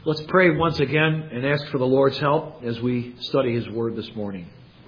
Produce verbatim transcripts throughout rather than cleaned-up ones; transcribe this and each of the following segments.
Let's pray once again and ask for the Lord's help as we study His Word this morning.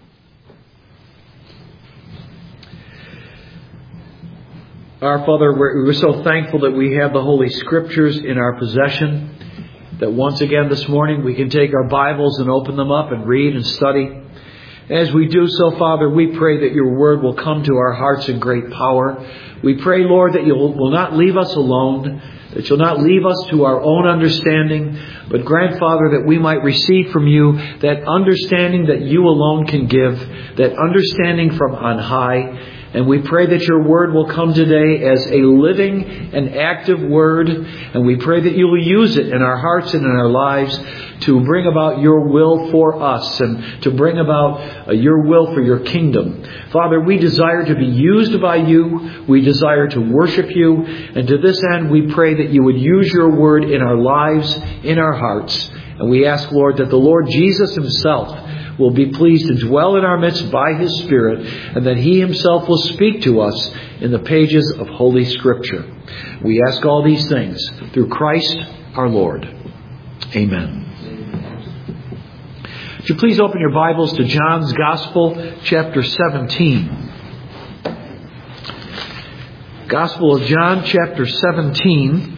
Our Father, we're, we're so thankful that we have the Holy Scriptures in our possession, that once again this morning we can take our Bibles and open them up and read and study. As we do so, Father, we pray that Your Word will come to our hearts in great power. We pray, Lord, that You will not leave us alone, that You'll not leave us to our own understanding, but grant, Father, that we might receive from You that understanding that You alone can give, that understanding from on high. And we pray that Your Word will come today as a living and active Word. And we pray that You will use it in our hearts and in our lives to bring about Your will for us and to bring about uh, Your will for Your kingdom. Father, we desire to be used by You. We desire to worship You. And to this end, we pray that You would use Your Word in our lives, in our hearts. And we ask, Lord, that the Lord Jesus Himself will be pleased to dwell in our midst by His Spirit, and that He Himself will speak to us in the pages of Holy Scripture. We ask all these things through Christ our Lord. Amen. Would you please open your Bibles to John's Gospel, chapter seventeen. Gospel of John, chapter seventeen.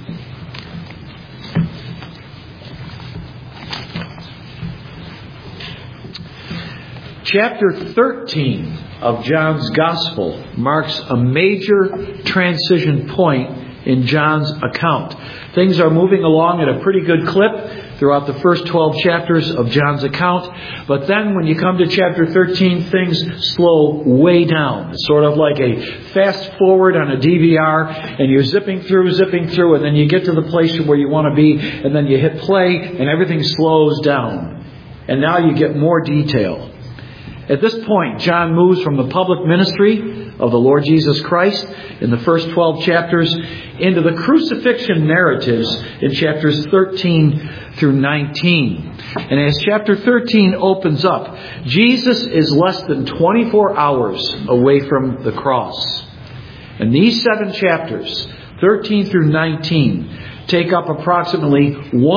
Chapter thirteen of John's Gospel marks a major transition point in John's account. Things are moving along at a pretty good clip throughout the first twelve chapters of John's account. But then when you come to chapter thirteen, things slow way down. It's sort of like a fast forward on a D V R, and you're zipping through, zipping through, and then you get to the place where you want to be, and then you hit play, and everything slows down. And now you get more detail. At this point, John moves from the public ministry of the Lord Jesus Christ in the first twelve chapters into the crucifixion narratives in chapters thirteen through nineteen. And as chapter thirteen opens up, Jesus is less than twenty-four hours away from the cross. And these seven chapters, thirteen through nineteen, take up approximately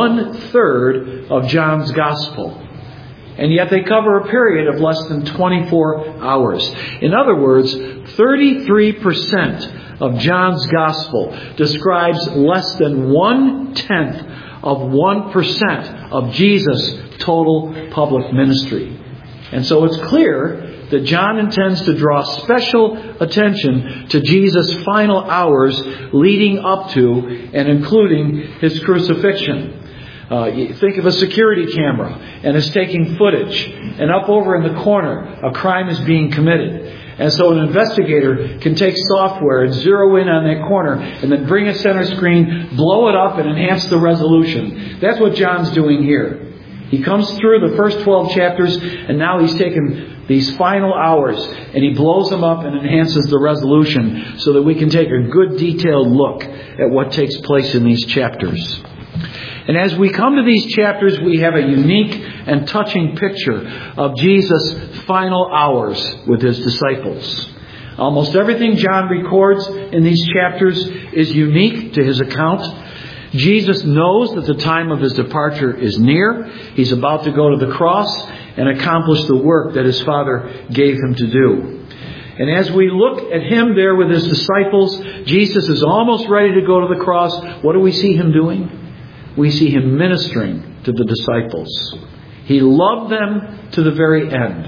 one-third of John's Gospel. And yet they cover a period of less than twenty-four hours. In other words, thirty-three percent of John's Gospel describes less than one-tenth of one percent of Jesus' total public ministry. And so it's clear that John intends to draw special attention to Jesus' final hours leading up to and including His crucifixion. Uh, you think of a security camera, and it's taking footage, and up over in the corner, a crime is being committed. And so an investigator can take software and zero in on that corner, and then bring a center screen, blow it up, and enhance the resolution. That's what John's doing here. He comes through the first twelve chapters, and now he's taken these final hours, and he blows them up and enhances the resolution so that we can take a good detailed look at what takes place in these chapters. And as we come to these chapters, we have a unique and touching picture of Jesus' final hours with His disciples. Almost everything John records in these chapters is unique to his account. Jesus knows that the time of His departure is near. He's about to go to the cross and accomplish the work that His Father gave Him to do. And as we look at Him there with His disciples, Jesus is almost ready to go to the cross. What do we see Him doing? We see Him ministering to the disciples. He loved them to the very end.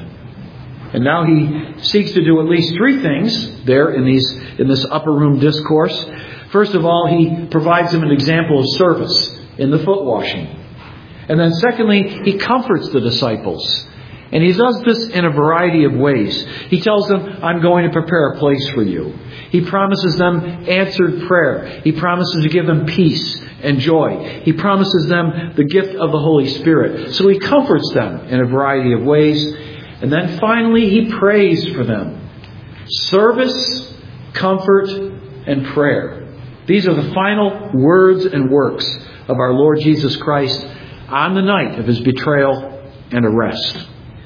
And now He seeks to do at least three things there in these in this upper room discourse. First of all, He provides them an example of service in the foot washing. And then secondly, He comforts the disciples. And He does this in a variety of ways. He tells them, I'm going to prepare a place for you. He promises them answered prayer. He promises to give them peace and joy. He promises them the gift of the Holy Spirit. So He comforts them in a variety of ways. And then finally, He prays for them. Service, comfort, and prayer. These are the final words and works of our Lord Jesus Christ on the night of His betrayal and arrest.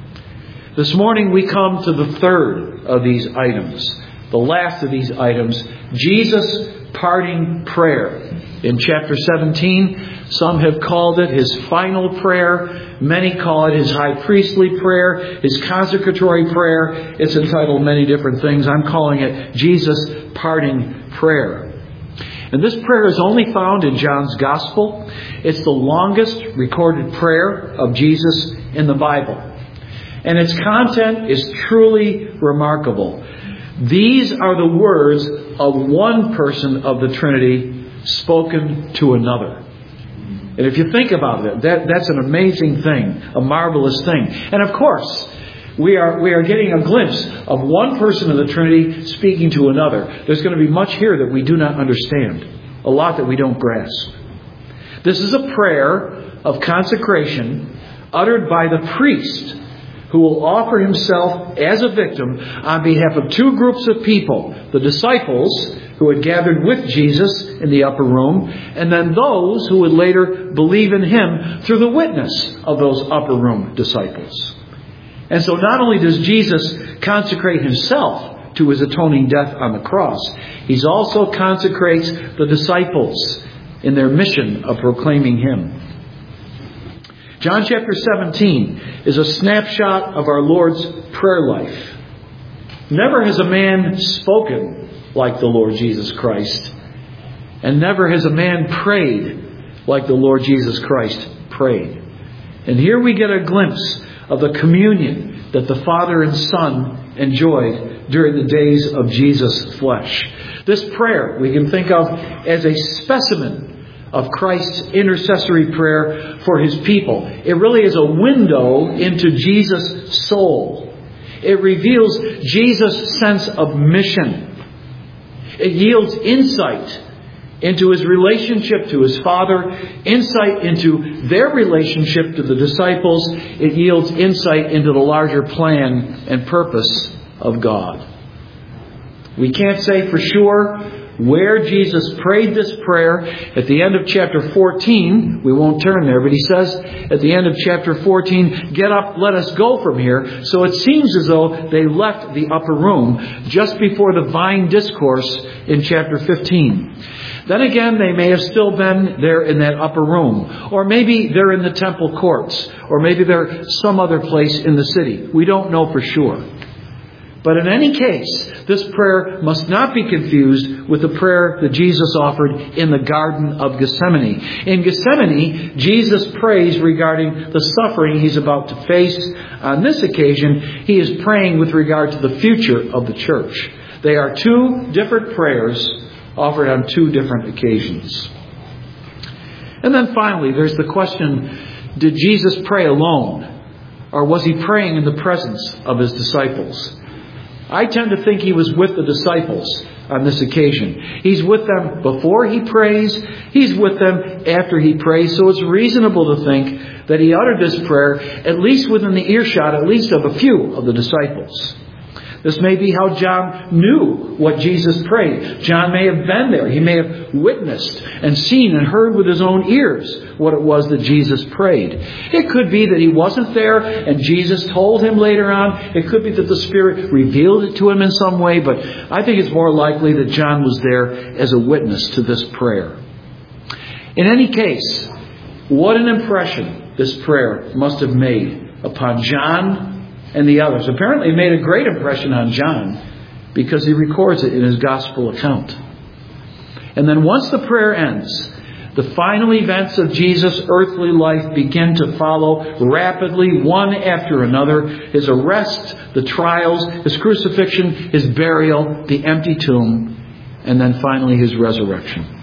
This morning we come to the third of these items, the last of these items, Jesus' parting prayer. In chapter seventeen, some have called it his final prayer. Many call it his high priestly prayer, his consecratory prayer. It's entitled many different things. I'm calling it Jesus' parting prayer. And this prayer is only found in John's Gospel. It's the longest recorded prayer of Jesus in the Bible. And its content is truly remarkable. These are the words of one person of the Trinity spoken to another. And if you think about it, that, that's an amazing thing, a marvelous thing. And of course, we are we are getting a glimpse of one person of the Trinity speaking to another. There's going to be much here that we do not understand, a lot that we don't grasp. This is a prayer of consecration uttered by the priest who will offer himself as a victim on behalf of two groups of people, the disciples who had gathered with Jesus in the upper room, and then those who would later believe in him through the witness of those upper room disciples. And so not only does Jesus consecrate himself to his atoning death on the cross, he also consecrates the disciples in their mission of proclaiming him. John chapter seventeen is a snapshot of our Lord's prayer life. Never has a man spoken like the Lord Jesus Christ, and never has a man prayed like the Lord Jesus Christ prayed. And here we get a glimpse of the communion that the Father and Son enjoyed during the days of Jesus' flesh. This prayer we can think of as a specimen of Christ's intercessory prayer for his people. It really is a window into Jesus' soul. It reveals Jesus' sense of mission. It yields insight into his relationship to his Father, insight into their relationship to the disciples. It yields insight into the larger plan and purpose of God. We can't say for sure where Jesus prayed this prayer. At the end of chapter fourteen, we won't turn there, but he says at the end of chapter fourteen, "Get up, let us go from here." So it seems as though they left the upper room just before the vine discourse in chapter fifteen. Then again, they may have still been there in that upper room. Or maybe they're in the temple courts. Or maybe they're some other place in the city. We don't know for sure. But in any case, this prayer must not be confused with the prayer that Jesus offered in the Garden of Gethsemane. In Gethsemane, Jesus prays regarding the suffering he's about to face. On this occasion, he is praying with regard to the future of the church. They are two different prayers offered on two different occasions. And then finally, there's the question, did Jesus pray alone? Or was he praying in the presence of his disciples? I tend to think he was with the disciples on this occasion. He's with them before he prays. He's with them after he prays. So it's reasonable to think that he uttered this prayer at least within the earshot, at least of a few of the disciples. This may be how John knew what Jesus prayed. John may have been there. He may have witnessed and seen and heard with his own ears what it was that Jesus prayed. It could be that he wasn't there and Jesus told him later on. It could be that the Spirit revealed it to him in some way. But I think it's more likely that John was there as a witness to this prayer. In any case, what an impression this prayer must have made upon John and the others. Apparently it made a great impression on John because he records it in his gospel account. And then once the prayer ends, the final events of Jesus' earthly life begin to follow rapidly, one after another. His arrest, the trials, his crucifixion, his burial, the empty tomb, and then finally his resurrection.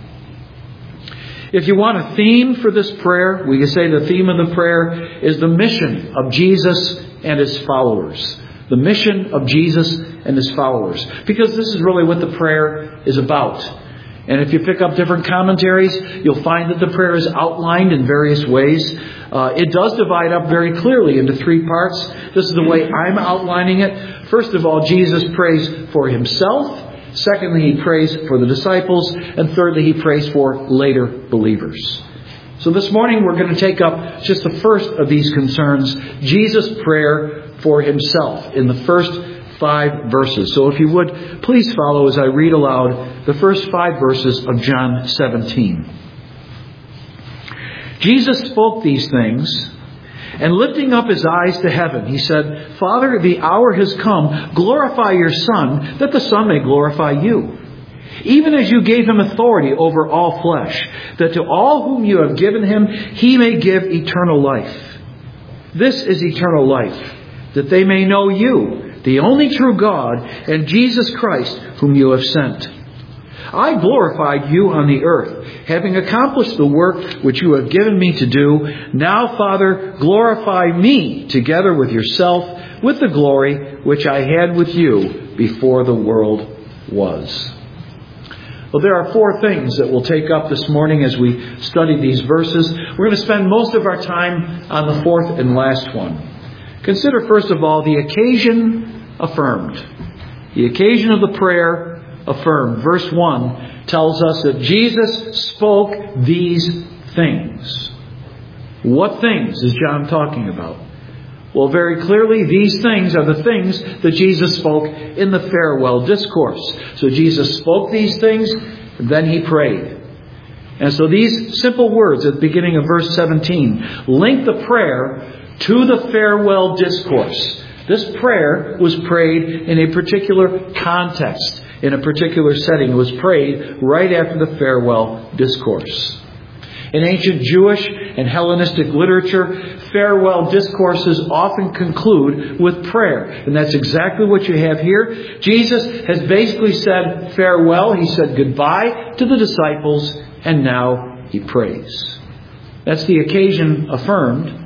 If you want a theme for this prayer, we can say the theme of the prayer is the mission of Jesus and his followers. The mission of Jesus and his followers. Because this is really what the prayer is about. And if you pick up different commentaries, you'll find that the prayer is outlined in various ways. Uh, it does divide up very clearly into three parts. This is the way I'm outlining it. First of all, Jesus prays for himself. Secondly, he prays for the disciples. And thirdly, he prays for later believers. So this morning we're going to take up just the first of these concerns, Jesus' prayer for himself, in the first five verses. So if you would, please follow as I read aloud the first five verses of John seventeen. Jesus spoke these things, and lifting up his eyes to heaven, he said, Father, the hour has come. Glorify your Son, that the Son may glorify you. Even as you gave him authority over all flesh, that to all whom you have given him, he may give eternal life. This is eternal life, that they may know you, the only true God, and Jesus Christ, whom you have sent. I glorified you on the earth, having accomplished the work which you have given me to do. Now, Father, glorify me together with yourself, with the glory which I had with you before the world was. Well, there are four things that we'll take up this morning as we study these verses. We're going to spend most of our time on the fourth and last one. Consider, first of all, the occasion affirmed. The occasion of the prayer affirmed. Verse one tells us that Jesus spoke these things. What things is John talking about? Well, very clearly, these things are the things that Jesus spoke in the farewell discourse. So Jesus spoke these things, and then he prayed. And so these simple words at the beginning of verse seventeen link the prayer to the farewell discourse. This prayer was prayed in a particular context, in a particular setting. It was prayed right after the farewell discourse. In ancient Jewish and Hellenistic literature, farewell discourses often conclude with prayer. And that's exactly what you have here. Jesus has basically said farewell. He said goodbye to the disciples, and now he prays. That's the occasion affirmed.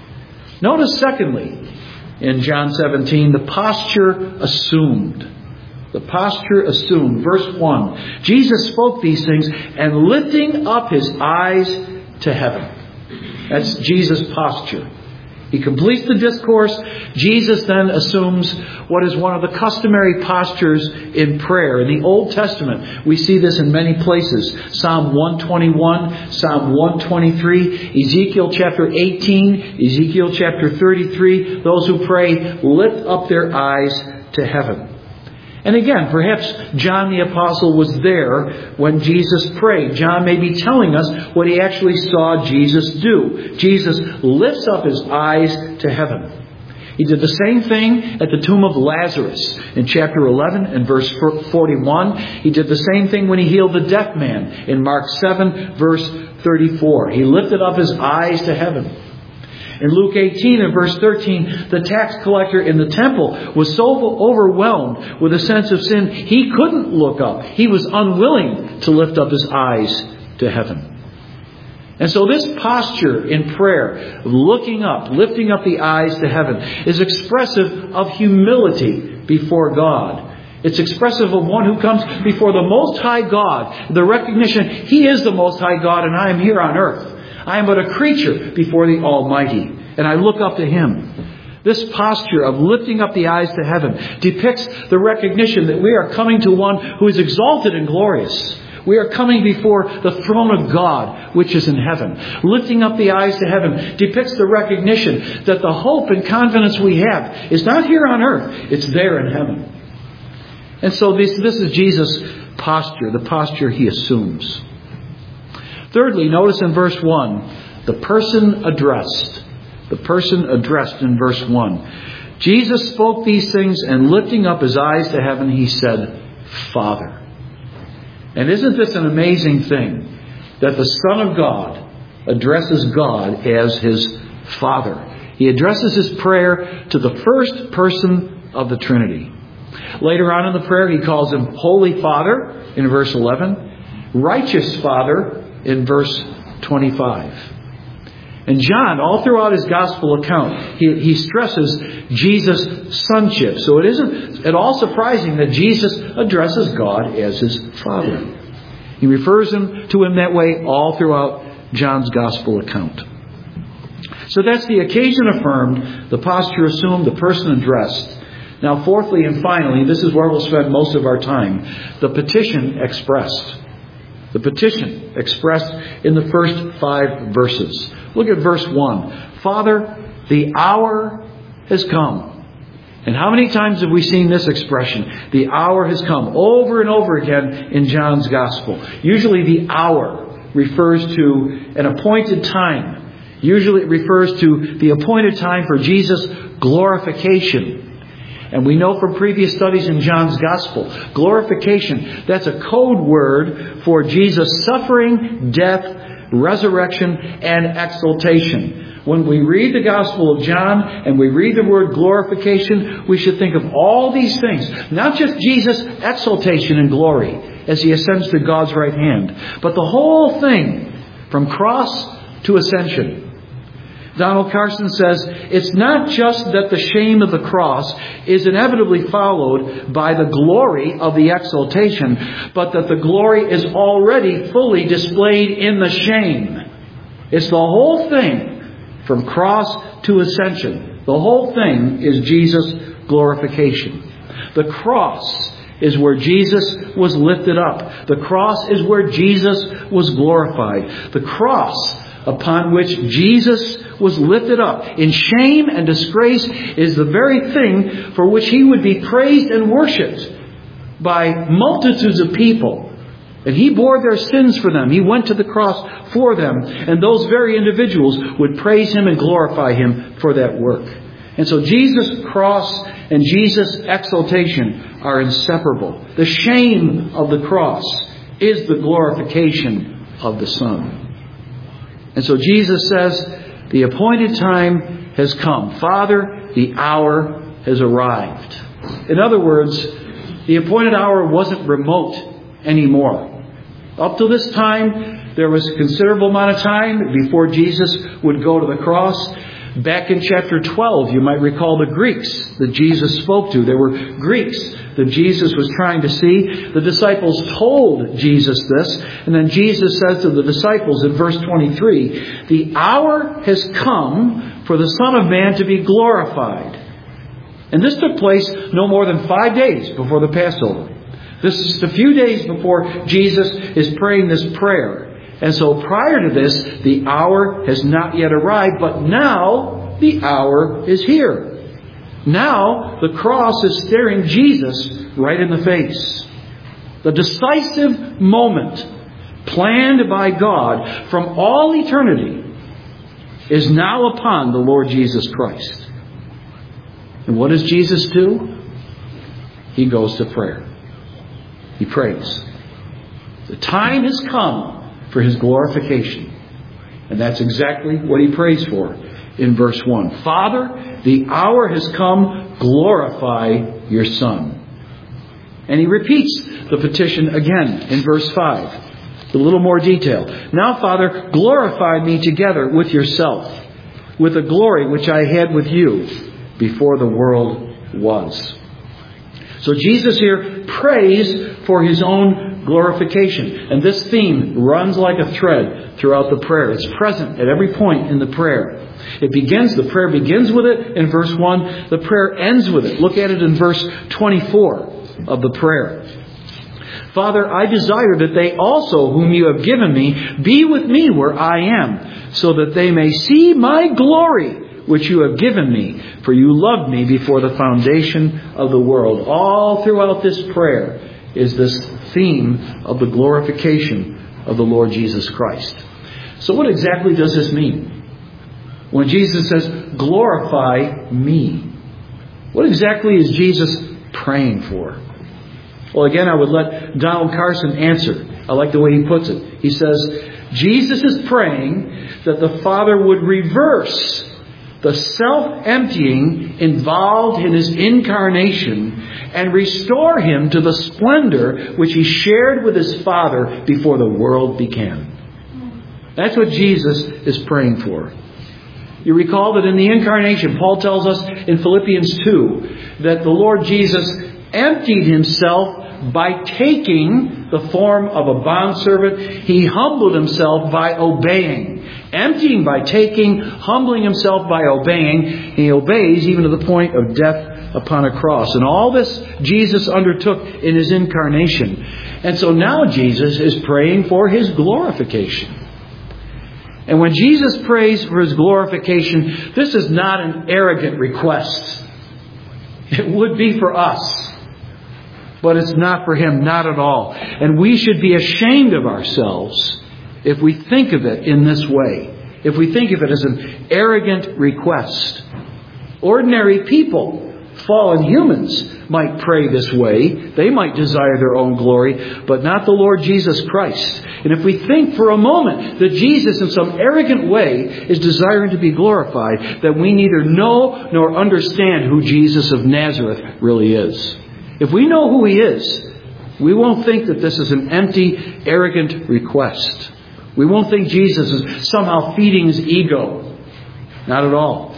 Notice, secondly, in John seventeen, the posture assumed. The posture assumed. Verse one. Jesus spoke these things, and lifting up his eyes to heaven. That's Jesus' posture. He completes the discourse. Jesus then assumes what is one of the customary postures in prayer. In the Old Testament, we see this in many places. Psalm one twenty-one, Psalm one twenty-three, Ezekiel chapter eighteen, Ezekiel chapter thirty-three. Those who pray lift up their eyes to heaven. And again, perhaps John the Apostle was there when Jesus prayed. John may be telling us what he actually saw Jesus do. Jesus lifts up his eyes to heaven. He did the same thing at the tomb of Lazarus in chapter eleven and verse forty-one. He did the same thing when he healed the deaf man in Mark seven verse thirty-four. He lifted up his eyes to heaven. In Luke eighteen and verse thirteen, the tax collector in the temple was so overwhelmed with a sense of sin, he couldn't look up. He was unwilling to lift up his eyes to heaven. And so this posture in prayer, looking up, lifting up the eyes to heaven, is expressive of humility before God. It's expressive of one who comes before the Most High God, the recognition He is the Most High God and I am here on earth. I am but a creature before the Almighty, and I look up to Him. This posture of lifting up the eyes to heaven depicts the recognition that we are coming to one who is exalted and glorious. We are coming before the throne of God, which is in heaven. Lifting up the eyes to heaven depicts the recognition that the hope and confidence we have is not here on earth, it's there in heaven. And so this, this is Jesus' posture, the posture He assumes. Thirdly, notice in verse one, the person addressed. The person addressed in verse one. Jesus spoke these things, and lifting up His eyes to heaven, He said, Father. And isn't this an amazing thing? That the Son of God addresses God as His Father. He addresses His prayer to the first person of the Trinity. Later on in the prayer, He calls Him Holy Father in verse eleven. Righteous Father in verse twenty-five. And John, all throughout his gospel account, he, he stresses Jesus' sonship. So it isn't at all surprising that Jesus addresses God as His Father. He refers him to Him that way all throughout John's gospel account. So that's the occasion affirmed, the posture assumed, the person addressed. Now, fourthly and finally, this is where we'll spend most of our time, the petition expressed. The petition expressed in the first five verses. Look at verse one. Father, the hour has come. And how many times have we seen this expression? The hour has come, over and over again in John's Gospel. Usually the hour refers to an appointed time. Usually it refers to the appointed time for Jesus' glorification. And we know from previous studies in John's Gospel, glorification, that's a code word for Jesus' suffering, death, resurrection, and exaltation. When we read the Gospel of John and we read the word glorification, we should think of all these things. Not just Jesus' exaltation and glory as He ascends to God's right hand, but the whole thing from cross to ascension. Donald Carson says, it's not just that the shame of the cross is inevitably followed by the glory of the exaltation, but that the glory is already fully displayed in the shame. It's the whole thing from cross to ascension. The whole thing is Jesus' glorification. The cross is where Jesus was lifted up. The cross is where Jesus was glorified. The cross upon which Jesus was lifted up in shame and disgrace is the very thing for which He would be praised and worshipped by multitudes of people. And He bore their sins for them. He went to the cross for them. And those very individuals would praise Him and glorify Him for that work. And so Jesus' cross and Jesus' exaltation are inseparable. The shame of the cross is the glorification of the Son. And so Jesus says, the appointed time has come. Father, the hour has arrived. In other words, the appointed hour wasn't remote anymore. Up to this time, there was a considerable amount of time before Jesus would go to the cross. Back in chapter twelve, you might recall the Greeks that Jesus spoke to. There were Greeks that Jesus was trying to see. The disciples told Jesus this. And then Jesus says to the disciples in verse twenty-three, the hour has come for the Son of Man to be glorified. And this took place no more than five days before the Passover. This is a few days before Jesus is praying this prayer. And so prior to this, the hour has not yet arrived, but now the hour is here. Now the cross is staring Jesus right in the face. The decisive moment planned by God from all eternity is now upon the Lord Jesus Christ. And what does Jesus do? He goes to prayer. He prays. The time has come for His glorification. And that's exactly what He prays for in verse one. Father, the hour has come, glorify your Son. And He repeats the petition again in verse five. With a little more detail. Now, Father, glorify me together with yourself, with the glory which I had with you before the world was. So Jesus here prays for His own glorification. And this theme runs like a thread throughout the prayer. It's present at every point in the prayer. It begins, the prayer begins with it in verse one. The prayer ends with it. Look at it in verse twenty-four of the prayer. Father, I desire that they also, whom you have given me, be with me where I am, so that they may see my glory, which you have given me, for you loved me before the foundation of the world. All throughout this prayer is this theme of the glorification of the Lord Jesus Christ. So what exactly does this mean? When Jesus says, glorify me, what exactly is Jesus praying for? Well, again, I would let Donald Carson answer. I like the way he puts it. He says, Jesus is praying that the Father would reverse the self-emptying involved in His incarnation and restore Him to the splendor which He shared with His Father before the world began. That's what Jesus is praying for. You recall that in the incarnation, Paul tells us in Philippians two that the Lord Jesus emptied Himself by taking the form of a bondservant. He humbled Himself by obeying. Emptying by taking, humbling Himself by obeying. He obeys even to the point of death upon a cross. And all this Jesus undertook in His incarnation. And so now Jesus is praying for His glorification. And when Jesus prays for His glorification, this is not an arrogant request. It would be for us. But it's not for Him, not at all. And we should be ashamed of ourselves if we think of it in this way. If we think of it as an arrogant request. Ordinary people, fallen humans, might pray this way. They might desire their own glory, but not the Lord Jesus Christ. And if we think for a moment that Jesus in some arrogant way is desiring to be glorified, then we neither know nor understand who Jesus of Nazareth really is. If we know who He is, we won't think that this is an empty, arrogant request. We won't think Jesus is somehow feeding His ego. Not at all.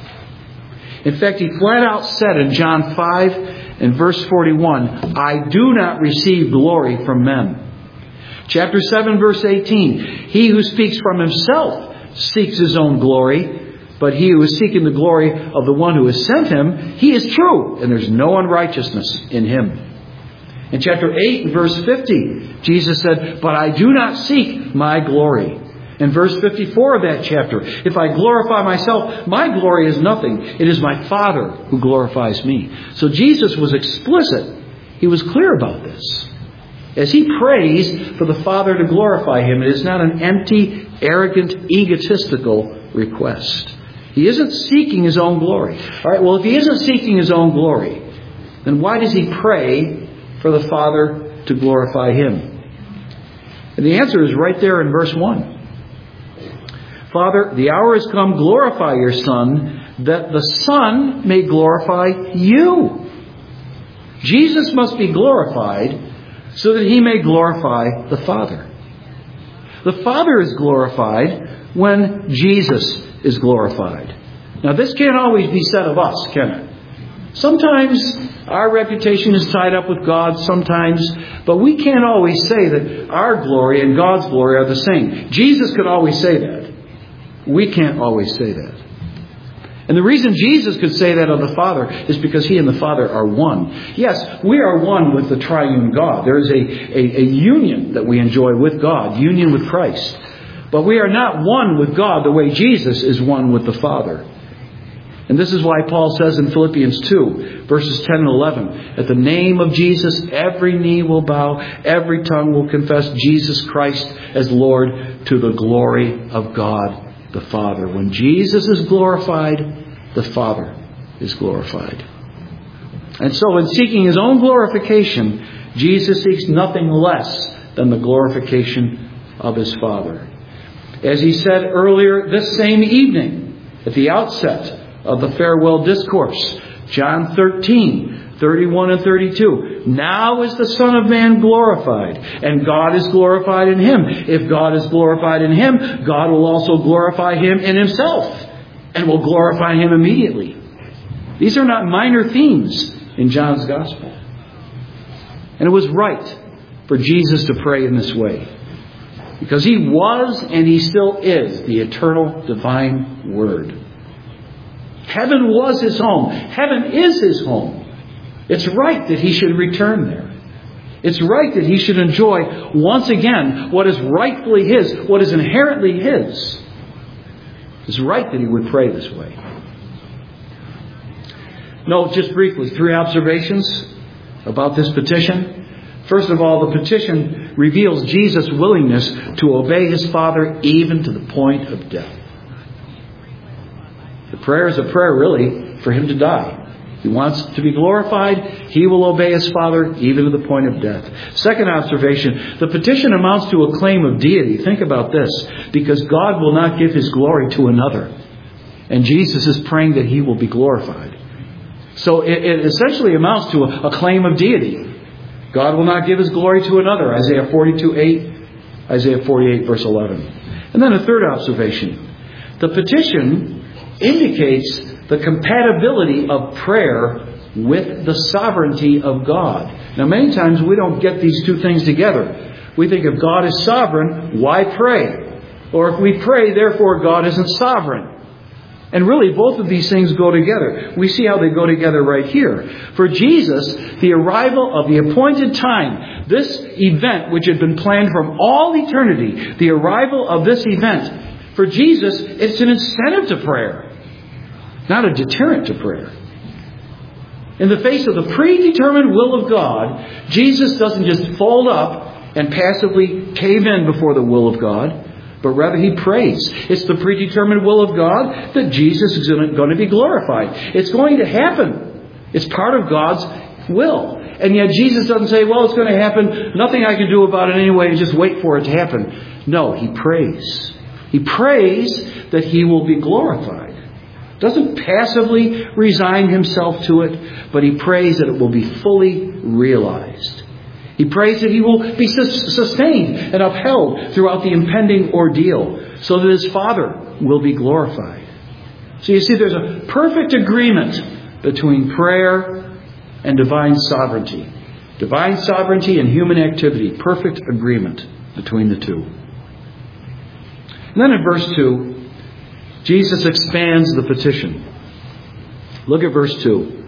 In fact, He flat out said in John five and verse forty-one, I do not receive glory from men. Chapter seven, verse eighteen, he who speaks from himself seeks his own glory, but he who is seeking the glory of the one who has sent him, he is true, and there's no unrighteousness in him. In chapter eight, verse fifty, Jesus said, but I do not seek my glory. In verse fifty-four of that chapter, if I glorify myself, my glory is nothing. It is my Father who glorifies me. So Jesus was explicit. He was clear about this. As He prays for the Father to glorify Him, it is not an empty, arrogant, egotistical request. He isn't seeking His own glory. All right, well, if He isn't seeking His own glory, then why does He pray for the Father to glorify Him? And the answer is right there in verse one. Father, the hour has come, glorify your Son, that the Son may glorify you. Jesus must be glorified so that He may glorify the Father. The Father is glorified when Jesus is glorified. Now, this can't always be said of us, can it? Sometimes our reputation is tied up with God, sometimes, but we can't always say that our glory and God's glory are the same. Jesus could always say that. We can't always say that. And the reason Jesus could say that of the Father is because He and the Father are one. Yes, we are one with the triune God. There is a, a, a union that we enjoy with God, union with Christ. But we are not one with God the way Jesus is one with the Father. And this is why Paul says in Philippians two, verses ten and eleven, at the name of Jesus, every knee will bow, every tongue will confess Jesus Christ as Lord to the glory of God the Father. When Jesus is glorified, the Father is glorified. And so in seeking His own glorification, Jesus seeks nothing less than the glorification of His Father. As He said earlier this same evening, at the outset of the farewell discourse, John thirteen, thirty-one and thirty-two. Now is the Son of Man glorified, and God is glorified in Him. If God is glorified in Him, God will also glorify Him in Himself, and will glorify Him immediately. These are not minor themes in John's Gospel. And it was right for Jesus to pray in this way, because He was and He still is the eternal divine Word. Heaven was His home. Heaven is His home. It's right that He should return there. It's right that He should enjoy once again what is rightfully His, what is inherently His. It's right that He would pray this way. Note just briefly three observations about this petition. First of all, the petition reveals Jesus' willingness to obey His Father even to the point of death. The prayer is a prayer really for Him to die. He wants to be glorified. He will obey His Father even to the point of death. Second observation, the petition amounts to a claim of deity. Think about this. Because God will not give His glory to another. And Jesus is praying that He will be glorified. So it, it essentially amounts to a, a claim of deity. God will not give His glory to another. Isaiah forty-two eight, Isaiah forty-eight verse eleven. And then a third observation. The petition indicates the compatibility of prayer with the sovereignty of God. Now, many times we don't get these two things together. We think if God is sovereign, why pray? Or if we pray, therefore God isn't sovereign. And really, both of these things go together. We see how they go together right here. For Jesus, the arrival of the appointed time, this event which had been planned from all eternity, the arrival of this event, for Jesus, it's an incentive to prayer. Not a deterrent to prayer. In the face of the predetermined will of God, Jesus doesn't just fold up and passively cave in before the will of God, but rather He prays. It's the predetermined will of God that Jesus is going to be glorified. It's going to happen. It's part of God's will. And yet Jesus doesn't say, well, it's going to happen. Nothing I can do about it anyway. Just wait for it to happen. No, He prays. He prays that He will be glorified. Doesn't passively resign Himself to it, but He prays that it will be fully realized. He prays that He will be sustained and upheld throughout the impending ordeal so that His Father will be glorified. So you see, there's a perfect agreement between prayer and divine sovereignty. Divine sovereignty and human activity. Perfect agreement between the two. And then in verse two, Jesus expands the petition. Look at verse two.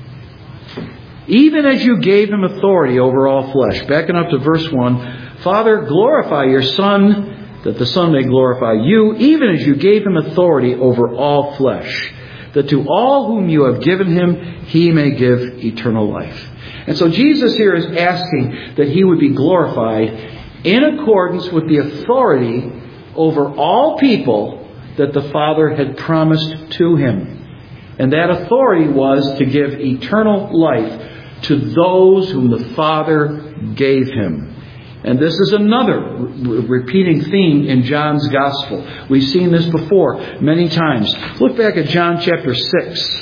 Even as you gave Him authority over all flesh. Backing up to verse one. Father, glorify your Son, that the Son may glorify you, even as you gave Him authority over all flesh, that to all whom you have given Him, He may give eternal life. And so Jesus here is asking that He would be glorified in accordance with the authority over all people that the Father had promised to Him. And that authority was to give eternal life to those whom the Father gave Him. And this is another re- repeating theme in John's Gospel. We've seen this before many times. Look back at John chapter six.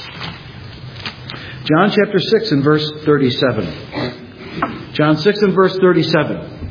John chapter six and verse thirty-seven. John six and verse thirty-seven.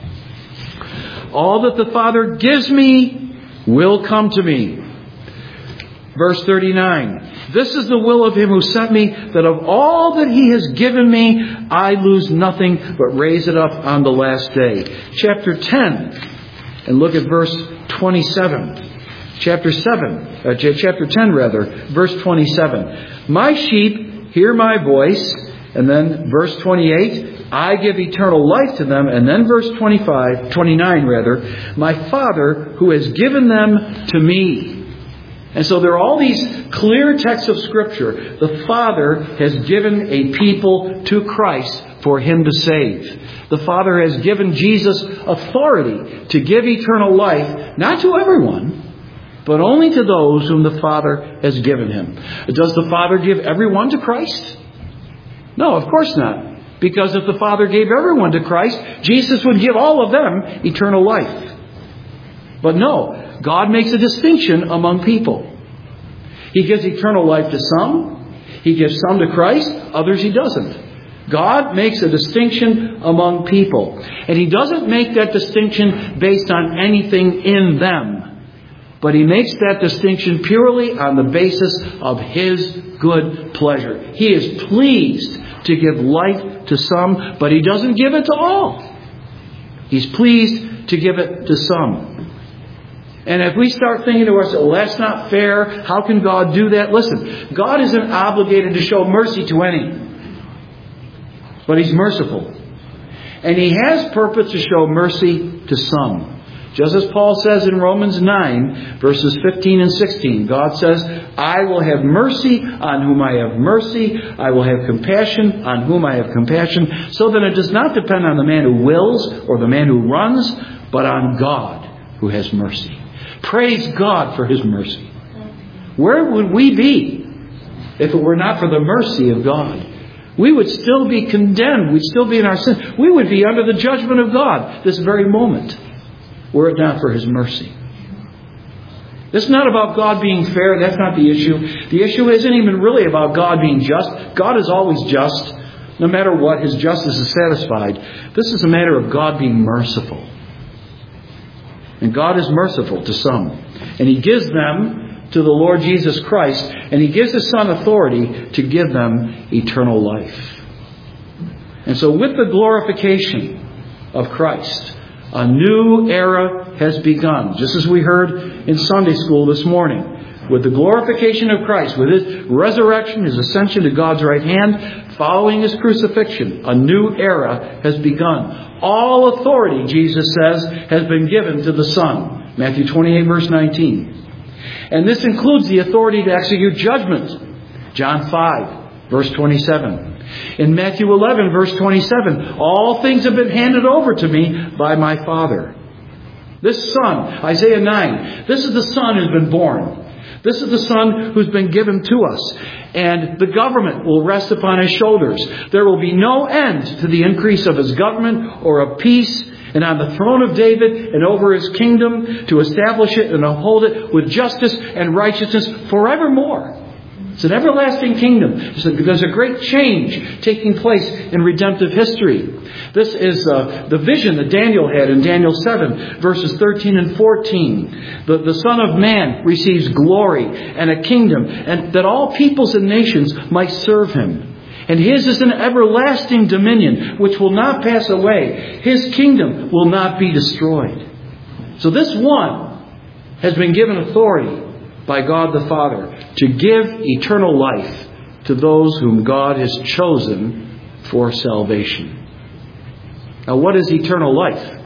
All that the Father gives me will come to me. Verse thirty-nine. This is the will of Him who sent me, that of all that He has given me, I lose nothing, but raise it up on the last day. Chapter ten. And look at verse twenty-seven. Chapter seven. Uh, chapter ten, rather. Verse twenty-seven. My sheep hear my voice. And then verse twenty-eight. I give eternal life to them. And then verse twenty-five, twenty-nine rather. My Father who has given them to me. And so there are all these clear texts of Scripture. The Father has given a people to Christ for Him to save. The Father has given Jesus authority to give eternal life, not to everyone, but only to those whom the Father has given Him. Does the Father give everyone to Christ? No, of course not. Because if the Father gave everyone to Christ, Jesus would give all of them eternal life. But no, God makes a distinction among people. He gives eternal life to some. He gives some to Christ. Others He doesn't. God makes a distinction among people. And He doesn't make that distinction based on anything in them. But He makes that distinction purely on the basis of His good pleasure. He is pleased to give life to some, but He doesn't give it to all. He's pleased to give it to some. And if we start thinking to ourselves, well, that's not fair, how can God do that? Listen, God isn't obligated to show mercy to any. But He's merciful. And He has purpose to show mercy to some. Just as Paul says in Romans nine, verses fifteen and sixteen, God says, I will have mercy on whom I have mercy. I will have compassion on whom I have compassion. So that it does not depend on the man who wills or the man who runs, but on God who has mercy. Praise God for His mercy. Where would we be if it were not for the mercy of God? We would still be condemned. We'd still be in our sin. We would be under the judgment of God this very moment, were it not for His mercy. This is not about God being fair. That's not the issue. The issue isn't even really about God being just. God is always just. No matter what, His justice is satisfied. This is a matter of God being merciful. And God is merciful to some. And He gives them to the Lord Jesus Christ. And He gives His Son authority to give them eternal life. And so with the glorification of Christ, a new era has begun. Just as we heard in Sunday school this morning. With the glorification of Christ, with His resurrection, His ascension to God's right hand, following His crucifixion, a new era has begun. All authority, Jesus says, has been given to the Son. Matthew twenty-eight, verse nineteen. And this includes the authority to execute judgment. John five, verse twenty-seven. In Matthew eleven, verse twenty-seven, all things have been handed over to me by my Father. This Son, Isaiah nine, this is the Son who's been born. This is the Son who's been given to us. And the government will rest upon His shoulders. There will be no end to the increase of His government or of peace. And on the throne of David and over His kingdom, to establish it and uphold it with justice and righteousness forevermore. It's an everlasting kingdom. There's a great change taking place in redemptive history. This is uh, the vision that Daniel had in Daniel seven, verses thirteen and fourteen. The, the Son of Man receives glory and a kingdom, and that all peoples and nations might serve Him. And His is an everlasting dominion which will not pass away. His kingdom will not be destroyed. So this one has been given authority by God the Father to give eternal life to those whom God has chosen for salvation. Now, what is eternal life?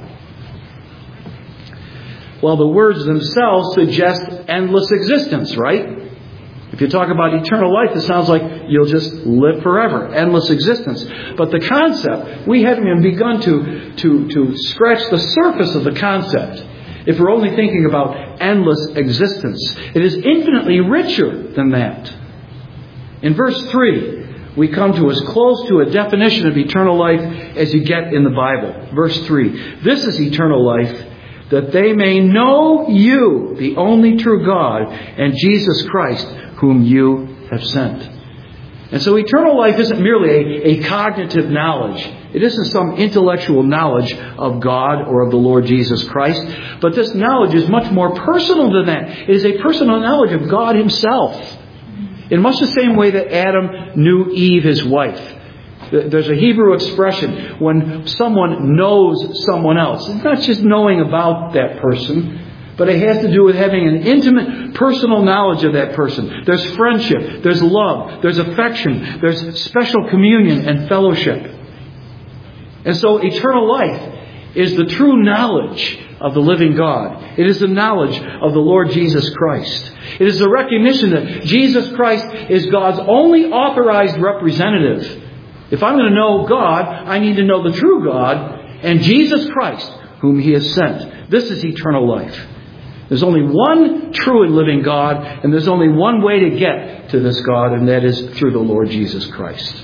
Well, the words themselves suggest endless existence, right? If you talk about eternal life, it sounds like you'll just live forever. Endless existence. But the concept, we haven't even begun to, to, to scratch the surface of the concept. If we're only thinking about endless existence, it is infinitely richer than that. In verse three, we come to as close to a definition of eternal life as you get in the Bible. Verse three, this is eternal life, that they may know You, the only true God, and Jesus Christ, whom You have sent. And so eternal life isn't merely a, a cognitive knowledge. It isn't some intellectual knowledge of God or of the Lord Jesus Christ. But this knowledge is much more personal than that. It is a personal knowledge of God Himself. In much the same way that Adam knew Eve, his wife. There's a Hebrew expression when someone knows someone else. It's not just knowing about that person, but it has to do with having an intimate, personal knowledge of that person. There's friendship, there's love, there's affection, there's special communion and fellowship. And so eternal life is the true knowledge of the living God. It is the knowledge of the Lord Jesus Christ. It is the recognition that Jesus Christ is God's only authorized representative. If I'm going to know God, I need to know the true God and Jesus Christ, whom He has sent. This is eternal life. There's only one true and living God, and there's only one way to get to this God, and that is through the Lord Jesus Christ.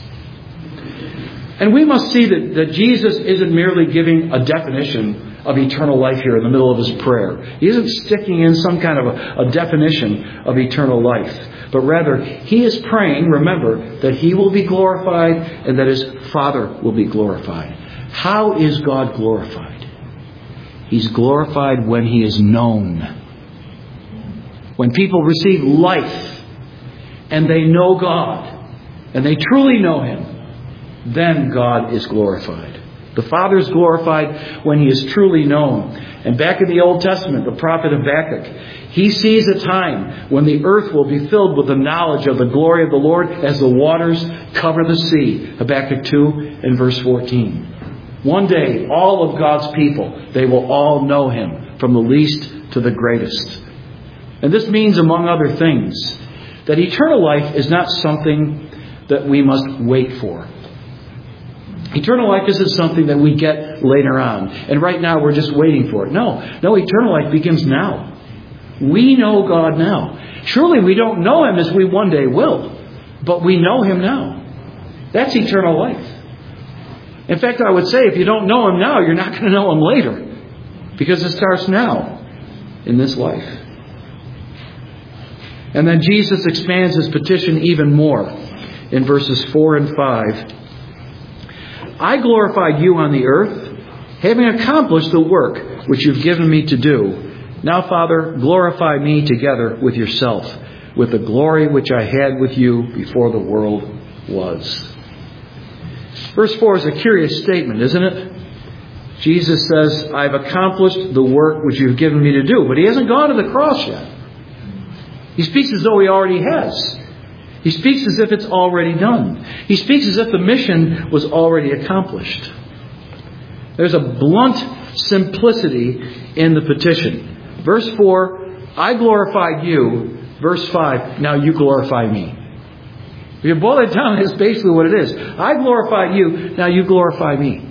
And we must see that, that Jesus isn't merely giving a definition of eternal life here in the middle of His prayer. He isn't sticking in some kind of a, a definition of eternal life. But rather, He is praying, remember, that He will be glorified and that His Father will be glorified. How is God glorified? He's glorified when He is known. When people receive life and they know God and they truly know Him, then God is glorified. The Father is glorified when He is truly known. And back in the Old Testament, the prophet Habakkuk, he sees a time when the earth will be filled with the knowledge of the glory of the Lord as the waters cover the sea. Habakkuk two and verse fourteen. One day, all of God's people, they will all know Him, from the least to the greatest. And this means, among other things, that eternal life is not something that we must wait for. Eternal life isn't something that we get later on. And right now we're just waiting for it. No. No, eternal life begins now. We know God now. Surely we don't know Him as we one day will. But we know Him now. That's eternal life. In fact, I would say if you don't know Him now, you're not going to know Him later. Because it starts now in this life. And then Jesus expands His petition even more in verses four and five. I glorified You on the earth, having accomplished the work which You've given Me to do. Now, Father, glorify Me together with Yourself, with the glory which I had with You before the world was. Verse four is a curious statement, isn't it? Jesus says, I've accomplished the work which You've given Me to do. But He hasn't gone to the cross yet. He speaks as though He already has. He speaks as if it's already done. He speaks as if the mission was already accomplished. There's a blunt simplicity in the petition. Verse four, I glorified You. Verse five, now You glorify Me. If you boil it down, that's basically what it is. I glorify you, now you glorify me.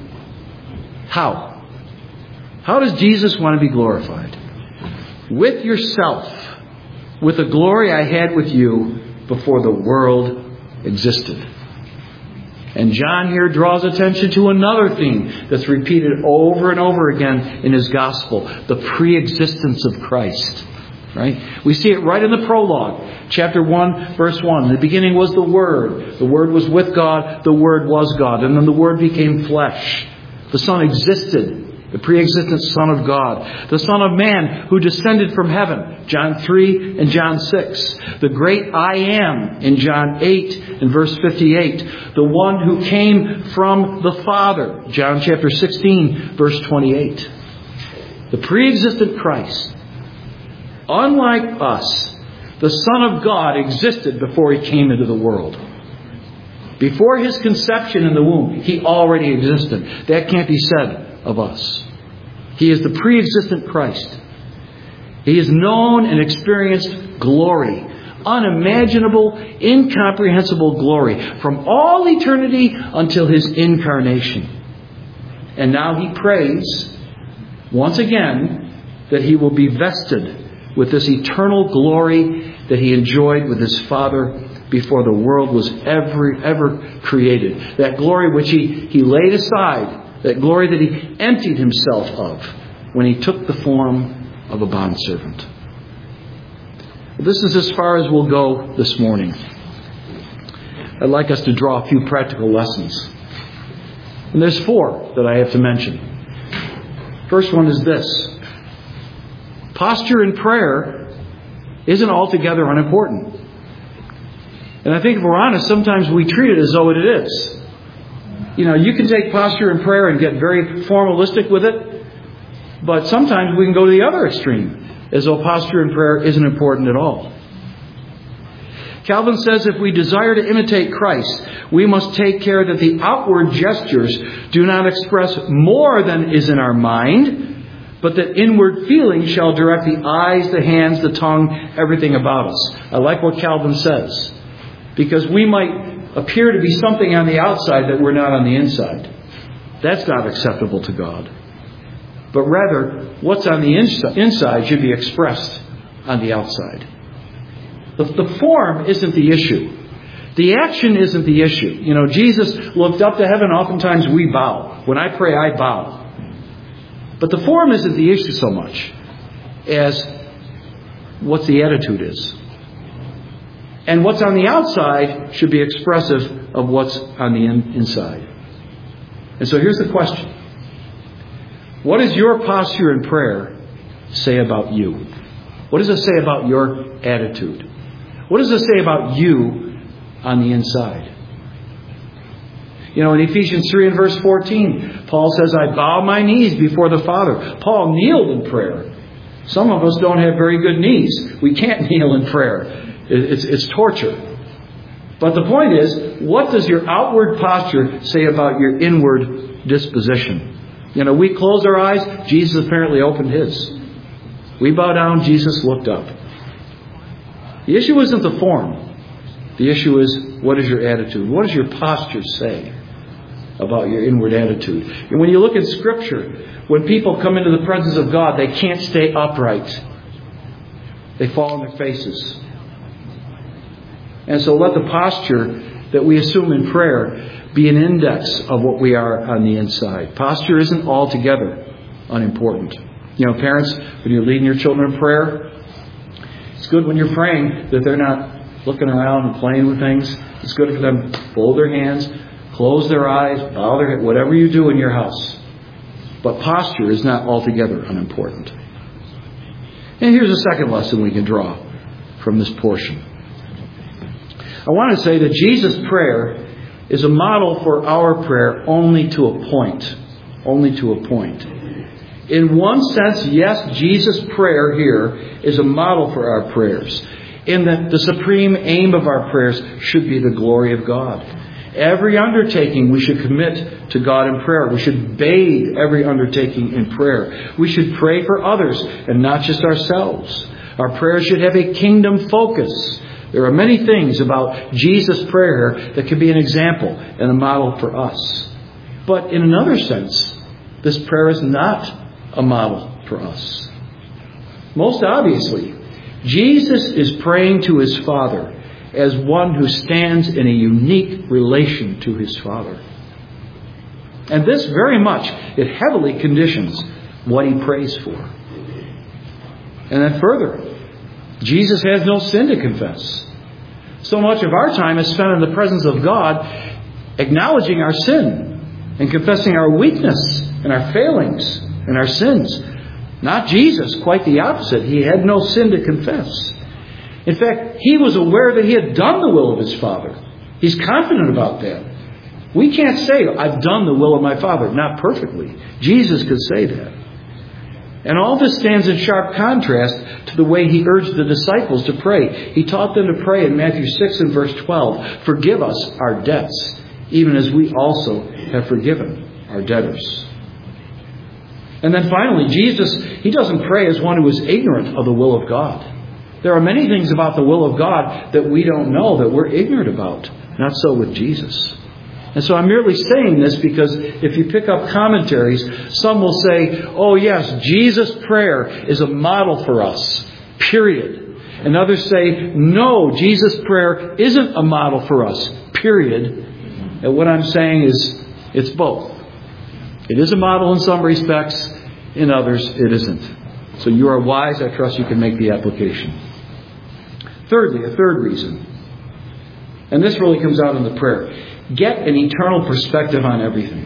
How? How does Jesus want to be glorified? With yourself. With the glory I had with you before the world existed. And John here draws attention to another theme that's repeated over and over again in his gospel. The pre-existence of Christ. Right? We see it right in the prologue. Chapter one, verse one. In the beginning was the Word. The Word was with God. The Word was God. And then the Word became flesh. The Son existed. The pre-existent Son of God. The Son of Man who descended from heaven. John three and John six. The great I Am in John eight and verse fifty-eight. The one who came from the Father. John chapter sixteen, verse twenty-eight. The pre-existent Christ. Unlike us, the Son of God existed before He came into the world. Before His conception in the womb, He already existed. That can't be said of us. He is the pre-existent Christ. He has known and experienced glory. Unimaginable, incomprehensible glory. From all eternity until His incarnation. And now He prays, once again, that He will be vested with this eternal glory that He enjoyed with His Father before the world was ever, ever created. That glory which He, he laid aside. That glory that He emptied Himself of when He took the form of a bondservant. This is as far as we'll go this morning. I'd like us to draw a few practical lessons. And there's four that I have to mention. First one is this. Posture in prayer isn't altogether unimportant. And I think if we're honest, sometimes we treat it as though it is. You know, you can take posture in prayer and get very formalistic with it. But sometimes we can go to the other extreme, as though posture in prayer isn't important at all. Calvin says if we desire to imitate Christ, we must take care that the outward gestures do not express more than is in our mind, but that inward feeling shall direct the eyes, the hands, the tongue, everything about us. I like what Calvin says. Because we might appear to be something on the outside that we're not on the inside. That's not acceptable to God. But rather, what's on the inside should be expressed on the outside. The, the form isn't the issue. The action isn't the issue. You know, Jesus looked up to heaven. Oftentimes we bow. When I pray, I bow. But the form isn't the issue so much as what the attitude is. And what's on the outside should be expressive of what's on the in, inside. And so here's the question. What does your posture in prayer say about you? What does it say about your attitude? What does it say about you on the inside? You know, in Ephesians three and verse fourteen, Paul says, I bow my knees before the Father. Paul kneeled in prayer. Some of us don't have very good knees. We can't kneel in prayer. It's, it's torture. But the point is, what does your outward posture say about your inward disposition? You know, we close our eyes. Jesus apparently opened His. We bow down. Jesus looked up. The issue isn't the form. The issue is, what is your attitude? What does your posture say about your inward attitude? And when you look at Scripture, when people come into the presence of God, they can't stay upright. They fall on their faces. And so let the posture that we assume in prayer be an index of what we are on the inside. Posture isn't altogether unimportant. You know, parents, when you're leading your children in prayer, it's good when you're praying that they're not looking around and playing with things. It's good for them to fold their hands, close their eyes, bow their head, whatever you do in your house. But posture is not altogether unimportant. And here's a second lesson we can draw from this portion. I want to say that Jesus' prayer is a model for our prayer only to a point. Only to a point. In one sense, yes, Jesus' prayer here is a model for our prayers. In that the supreme aim of our prayers should be the glory of God. Every undertaking we should commit to God in prayer. We should bathe every undertaking in prayer. We should pray for others and not just ourselves. Our prayers should have a kingdom focus. There are many things about Jesus' prayer that can be an example and a model for us. But in another sense, this prayer is not a model for us. Most obviously, Jesus is praying to His Father as one who stands in a unique relation to His Father. And this very much, it heavily conditions what He prays for. And then further, Jesus has no sin to confess. So much of our time is spent in the presence of God, acknowledging our sin and confessing our weakness and our failings and our sins. Not Jesus, quite the opposite. He had no sin to confess. In fact, He was aware that He had done the will of His Father. He's confident about that. We can't say, I've done the will of my Father. Not perfectly. Jesus could say that. And all this stands in sharp contrast to the way He urged the disciples to pray. He taught them to pray in Matthew six and verse twelve, forgive us our debts, even as we also have forgiven our debtors. And then finally, Jesus, He doesn't pray as one who is ignorant of the will of God. There are many things about the will of God that we don't know, that we're ignorant about. Not so with Jesus. And so I'm merely saying this because if you pick up commentaries, some will say, oh yes, Jesus' prayer is a model for us, period. And others say, no, Jesus' prayer isn't a model for us, period. And what I'm saying is, it's both. It is a model in some respects, in others it isn't. So you are wise, I trust you can make the application. Thirdly, a third reason, and this really comes out in the prayer. Get an eternal perspective on everything.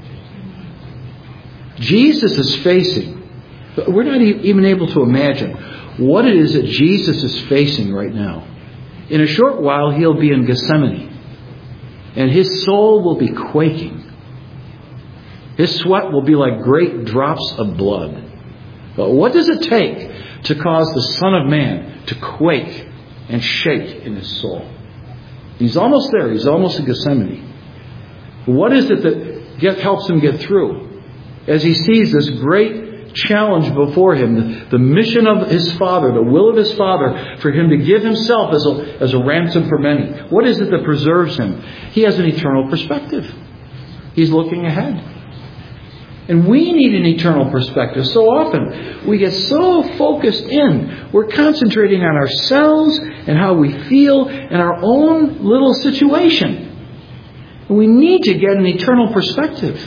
Jesus is facing, we're not even able to imagine what it is that Jesus is facing right now. In a short while, He'll be in Gethsemane. And His soul will be quaking. His sweat will be like great drops of blood. But what does it take to cause the Son of Man to quake and shake in His soul? He's almost there. He's almost in Gethsemane. What is it that get, helps Him get through? As He sees this great challenge before Him, the, the mission of His Father, the will of His Father, for Him to give Himself as a, as a ransom for many. What is it that preserves Him? He has an eternal perspective. He's looking ahead. And we need an eternal perspective. So often we get so focused in. We're concentrating on ourselves and how we feel and our own little situation. And we need to get an eternal perspective.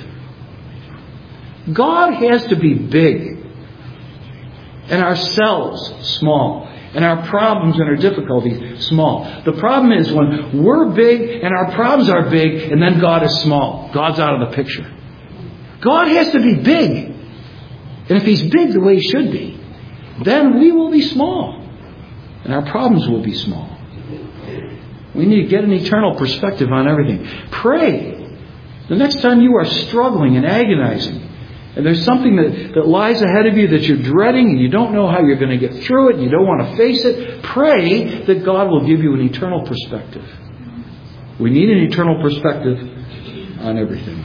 God has to be big. And ourselves small. And our problems and our difficulties small. The problem is when we're big and our problems are big and then God is small. God's out of the picture. God has to be big. And if He's big the way He should be, then we will be small. And our problems will be small. We need to get an eternal perspective on everything. Pray. The next time you are struggling and agonizing, and there's something that, that lies ahead of you that you're dreading, and you don't know how you're going to get through it, and you don't want to face it, pray that God will give you an eternal perspective. We need an eternal perspective on everything.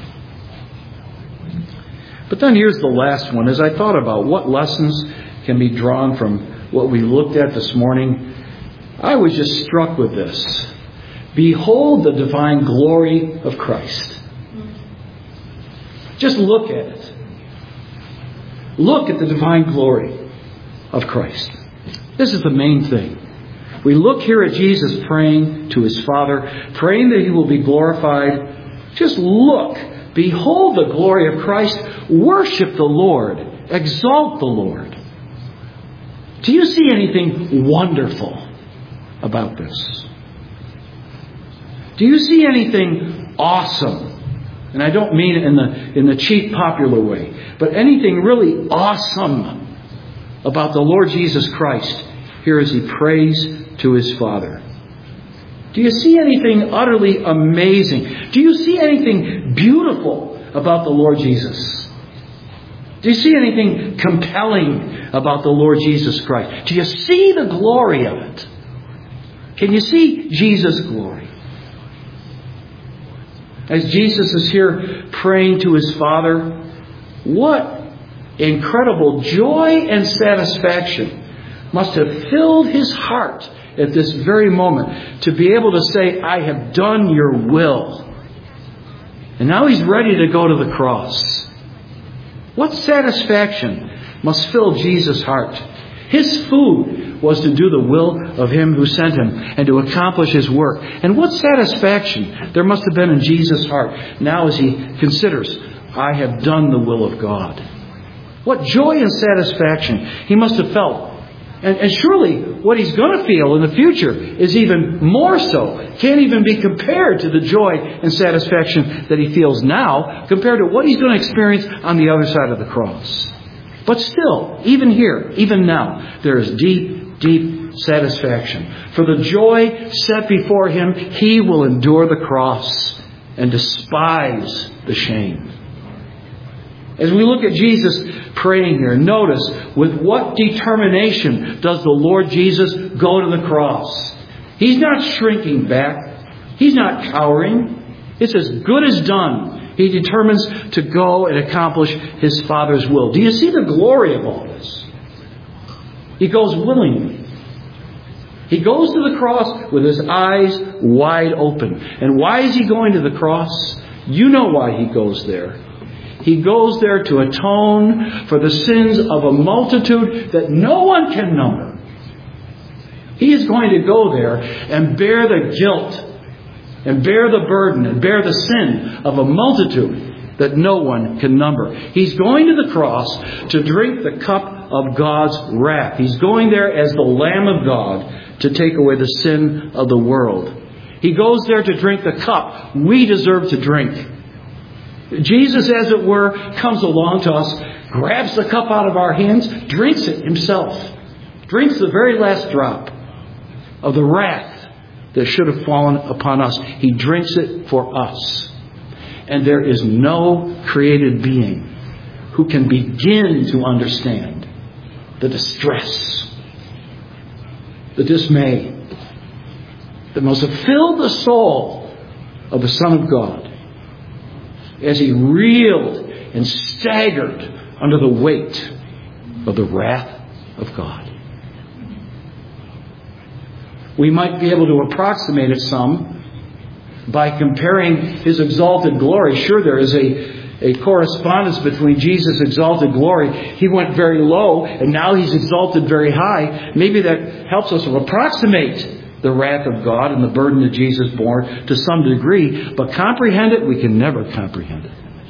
But then here's the last one. As I thought about what lessons can be drawn from what we looked at this morning, I was just struck with this. Behold the divine glory of Christ. Just look at it. Look at the divine glory of Christ. This is the main thing. We look here at Jesus praying to His Father, praying that He will be glorified. Just look. Behold the glory of Christ. Worship the Lord. Exalt the Lord. Do you see anything wonderful about this? Do you see anything awesome? And I don't mean it in the, in the cheap, popular way, but anything really awesome about the Lord Jesus Christ here as He prays to His Father. Do you see anything utterly amazing? Do you see anything beautiful about the Lord Jesus? Do you see anything compelling about the Lord Jesus Christ? Do you see the glory of it? Can you see Jesus' glory? As Jesus is here praying to His Father, what incredible joy and satisfaction must have filled His heart at this very moment to be able to say, I have done your will. And now He's ready to go to the cross. What satisfaction must fill Jesus' heart? His food was to do the will of Him who sent Him and to accomplish His work. And what satisfaction there must have been in Jesus' heart now as He considers, I have done the will of God. What joy and satisfaction He must have felt. And, and surely what He's going to feel in the future is even more so. Can't even be compared to the joy and satisfaction that He feels now compared to what He's going to experience on the other side of the cross. But still, even here, even now, there is deep, deep satisfaction. For the joy set before Him, He will endure the cross and despise the shame. As we look at Jesus praying here, notice with what determination does the Lord Jesus go to the cross. He's not shrinking back. He's not cowering. It's as good as done. He determines to go and accomplish His Father's will. Do you see the glory of all this? He goes willingly. He goes to the cross with His eyes wide open. And why is He going to the cross? You know why He goes there. He goes there to atone for the sins of a multitude that no one can number. He is going to go there and bear the guilt and bear the burden and bear the sin of a multitude that no one can number. He's going to the cross to drink the cup of God's wrath. He's going there as the Lamb of God to take away the sin of the world. He goes there to drink the cup we deserve to drink. Jesus, as it were, comes along to us, grabs the cup out of our hands, drinks it Himself. Drinks the very last drop of the wrath that should have fallen upon us. He drinks it for us. And there is no created being who can begin to understand the distress, the dismay that must have filled the soul of the Son of God as He reeled and staggered under the weight of the wrath of God. We might be able to approximate it some by comparing His exalted glory. Sure, there is a, a correspondence between Jesus' exalted glory. He went very low, and now He's exalted very high. Maybe that helps us to approximate the wrath of God and the burden that Jesus bore to some degree. But comprehend it, we can never comprehend it.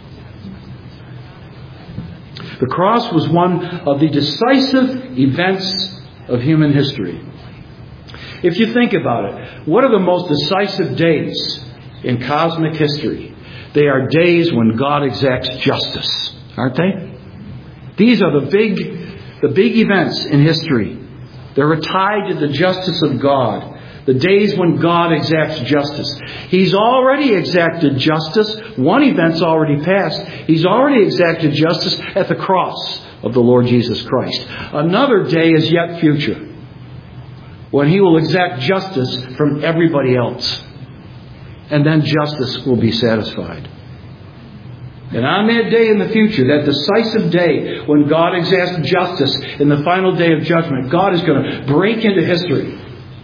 The cross was one of the decisive events of human history. If you think about it, what are the most decisive days in cosmic history? They are days when God exacts justice, aren't they? These are the big, the big events in history. They're tied to the justice of God. The days when God exacts justice. He's already exacted justice. One event's already passed. He's already exacted justice at the cross of the Lord Jesus Christ. Another day is yet future, when He will exact justice from everybody else. And then justice will be satisfied. And on that day in the future, that decisive day when God exacts justice in the final day of judgment, God is going to break into history.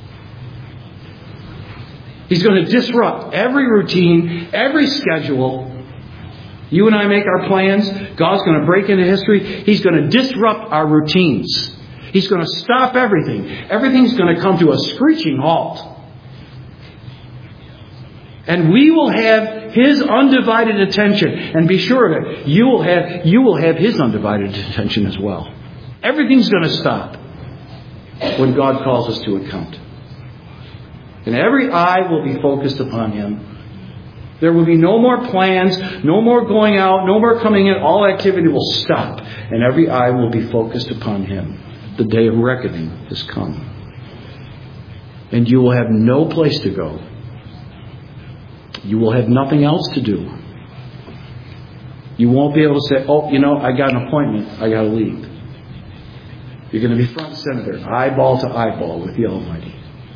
He's going to disrupt every routine, every schedule. You and I make our plans. God's going to break into history. He's going to disrupt our routines. He's going to stop everything. Everything's going to come to a screeching halt. And we will have His undivided attention. And be sure of it, you will have, you will have His undivided attention as well. Everything's going to stop when God calls us to account. And every eye will be focused upon Him. There will be no more plans, no more going out, no more coming in. All activity will stop. And every eye will be focused upon Him. The day of reckoning has come. And you will have no place to go. You will have nothing else to do. You won't be able to say, oh, you know, I got an appointment. I got to leave. You're going to be front and center, eyeball to eyeball with the Almighty.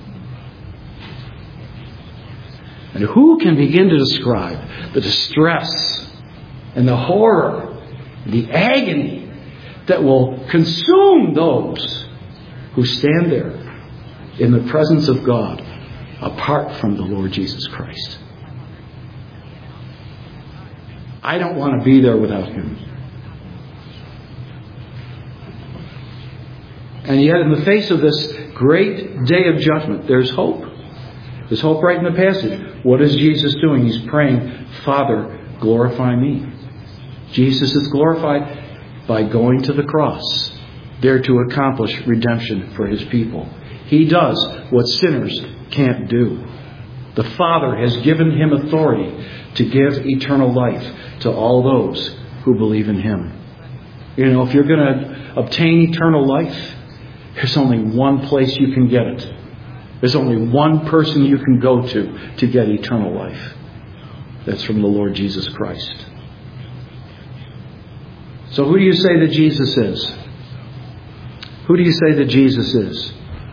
And who can begin to describe the distress and the horror, the agony that will consume those who stand there in the presence of God apart from the Lord Jesus Christ. I don't want to be there without Him. And yet, in the face of this great day of judgment, there's hope. There's hope right in the passage. What is Jesus doing? He's praying, Father, glorify me. Jesus is glorified by going to the cross, there to accomplish redemption for His people. He does what sinners can't do. The Father has given Him authority to give eternal life to all those who believe in Him. You know, if you're going to obtain eternal life, there's only one place you can get it. There's only one person you can go to to get eternal life. That's from the Lord Jesus Christ. So who do you say that Jesus is? Who do you say that Jesus is?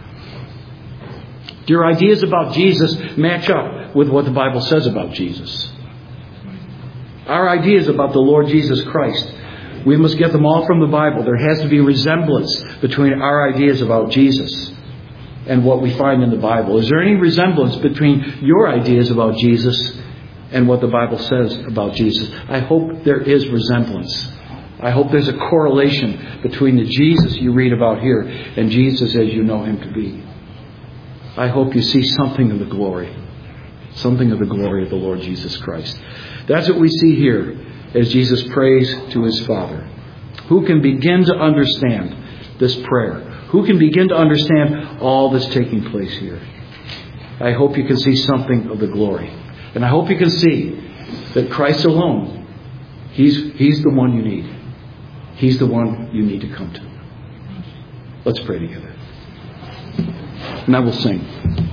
Do your ideas about Jesus match up with what the Bible says about Jesus? Our ideas about the Lord Jesus Christ, we must get them all from the Bible. There has to be resemblance between our ideas about Jesus and what we find in the Bible. Is there any resemblance between your ideas about Jesus and what the Bible says about Jesus? I hope there is resemblance. I hope there's a correlation between the Jesus you read about here and Jesus as you know Him to be. I hope you see something of the glory. Something of the glory of the Lord Jesus Christ. That's what we see here as Jesus prays to His Father. Who can begin to understand this prayer? Who can begin to understand all that's taking place here? I hope you can see something of the glory. And I hope you can see that Christ alone, He's, He's the one you need. He's the one you need to come to. Let's pray together. And I will sing.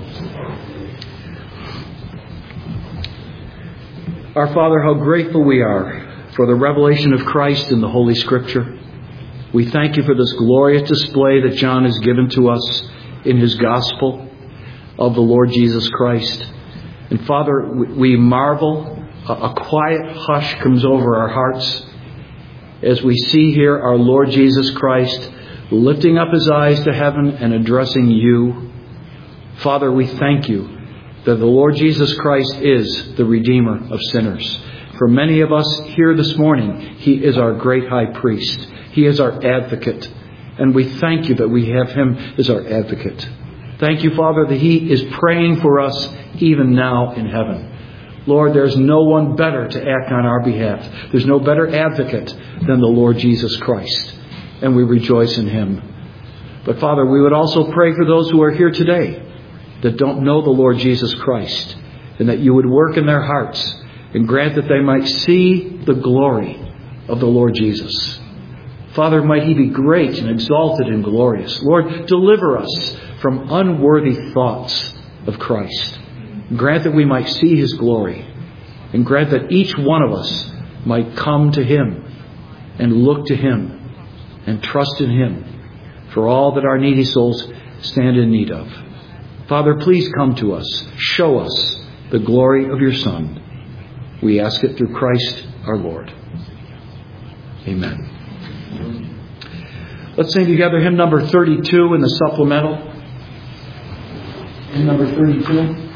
Our Father, how grateful we are for the revelation of Christ in the Holy Scripture. We thank You for this glorious display that John has given to us in his Gospel of the Lord Jesus Christ. And Father, we marvel. A quiet hush comes over our hearts as we see here our Lord Jesus Christ lifting up His eyes to heaven and addressing You. Father, we thank You that the Lord Jesus Christ is the Redeemer of sinners. For many of us here this morning, He is our great high priest. He is our advocate. And we thank You that we have Him as our advocate. Thank You, Father, that He is praying for us even now in heaven. Lord, there's no one better to act on our behalf. There's no better advocate than the Lord Jesus Christ. And we rejoice in Him. But Father, we would also pray for those who are here today that don't know the Lord Jesus Christ, and that You would work in their hearts and grant that they might see the glory of the Lord Jesus. Father, might He be great and exalted and glorious. Lord, deliver us from unworthy thoughts of Christ. Grant that we might see His glory, and grant that each one of us might come to Him and look to Him and trust in Him for all that our needy souls stand in need of. Father, please come to us. Show us the glory of Your Son. We ask it through Christ our Lord. Amen. Let's sing together hymn number thirty-two in the supplemental. Hymn number thirty-two.